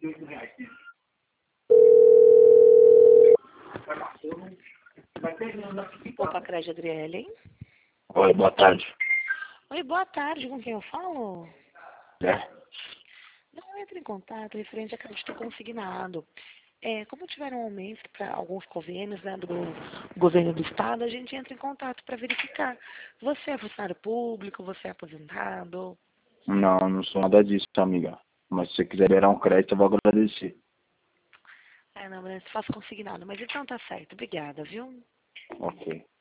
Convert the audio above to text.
Opa, Crédito Adriele. Oi, boa tarde. Oi, boa tarde, com quem eu falo? Não, entre em contato referente a crédito consignado. Como tiveram um aumento para alguns convênios, né, do governo do estado, a gente entra em contato para verificar. Você é funcionário público, você é aposentado? Não, não sou nada disso, amiga. Mas se você quiser liberar um crédito, eu vou agradecer. Não, mas faço consignado. Mas então tá certo. Obrigada, viu? Ok.